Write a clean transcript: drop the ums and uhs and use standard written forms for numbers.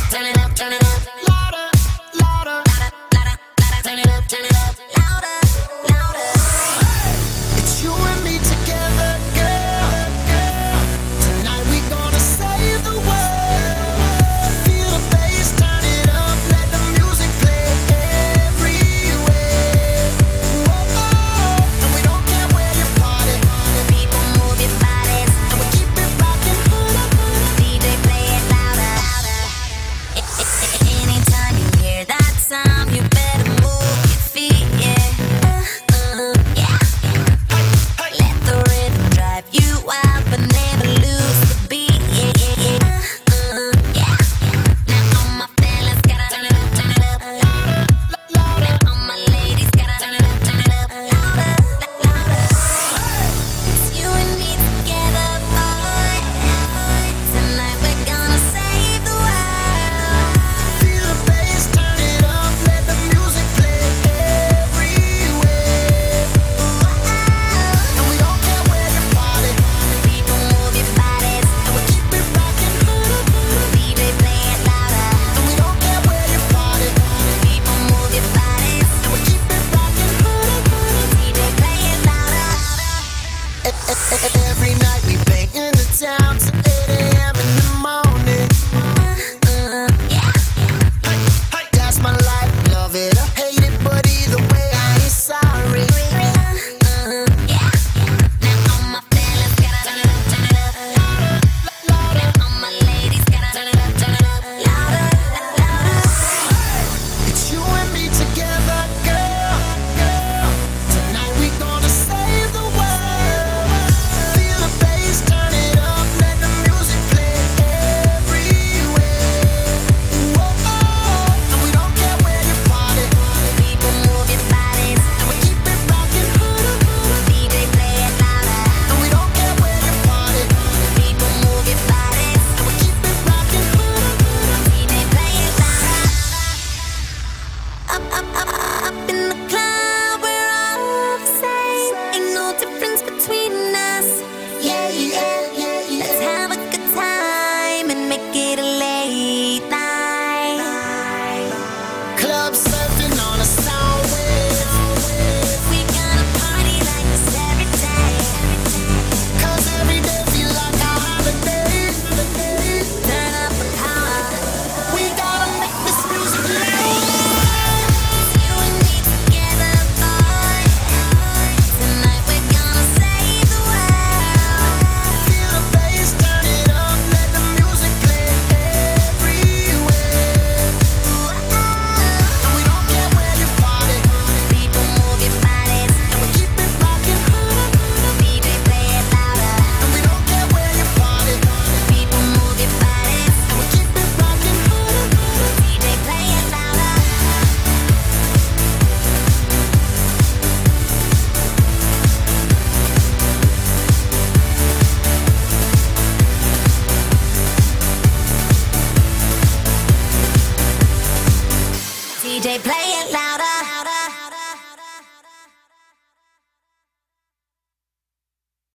Turn it up, turn it up. Louder, louder. Louder, louder. Turn it up, turn it up. Louder, louder. It's you and me together, girl, girl. Tonight we gonna save the world. Feel the bass, turn it up. Let the music play everywhere. Whoa, and we don't care where you party. People move your bodies, and we keep it rocking. DJ play it louder, louder. Anytime you hear that sound, you better move your feet, yeah. Yeah. Let the rhythm drive you wild, but never lose the beat, yeah, yeah, yeah. Yeah. Now all my fellas gotta turn it up, turn it up. Louder. Now all my ladies gotta turn it up, turn it up. Louder, louder. It's you and me together, boy. Tonight we're gonna save the world. Feel the bass, turn it up, let the music play everywhere. And we don't care where you party. People move your bodies, and we keep it rocking. DJ play it louder. And we don't care where you party. People move your bodies, and we keep it rocking. DJ play it louder. Every night we bang in the town till 8 a.m. in the morning. Yeah. That's my life, love it or hate it, but either way I ain't sorry. Yeah. Now all my fellas gotta turn it up, turn it up. Louder. Now all my ladies gotta turn it up, turn it up. Louder, louder. It's you and me together, girl, girl. Tonight we gonna save the world. Feel the bass, turn it up, let the music play everywhere. Whoa, and we don't care where you party. People move your bodies, and we keep it rocking. DJ play it louder. And we don't care where you party. People move your bodies, and we keep it rocking. DJ play it louder. Up in the club, we're all the same. Ain't no difference between us. Yeah, yeah, yeah, yeah. Let's have a good time and make it a late night. Club surfing on a sound wave. We gonna party like this every day. 'Cause every day feel like a holiday. Turn up the power. We gotta make this music loud. You and me together, boy. Tonight we're gonna save the world. Feel the bass, turn it up, let the music play everywhere. And we don't care where you party. People move your bodies, and we keep it rocking. DJ play it louder. And we don't care where you party. People move your bodies, and we keep it rocking. DJ play it louder. DJ play